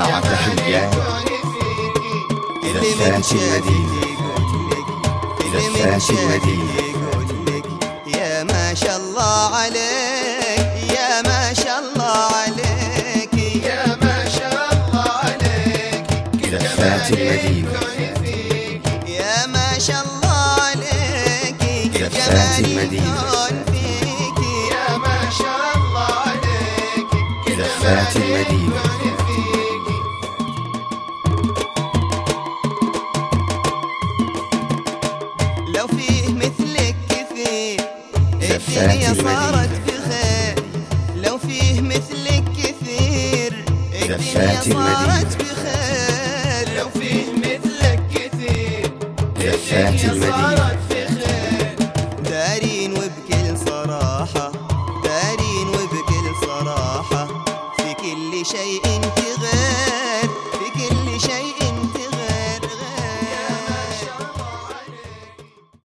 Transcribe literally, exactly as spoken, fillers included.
مع تحيات لفات المدينة، لفات المدينة. يا ما شاء الله عليك، يا ما شاء الله عليك، يا ما شاء الله عليك، لفات المدينة، يا ما شاء الله عليك، لفات المدينة، يا ما شاء الله عليك، لفات المدينة. لو فيه مثلك كثير لفات الدنيا صارت المدينة، بخير، لو فيه مثلك كثير الدنيا لفات صارت المدينة، بخير، لو فيه مثلك كثير لفات المدينة. صارت في خير. دارين وبكل صراحة، دارين وبكل صراحة في كل شيء انت غير.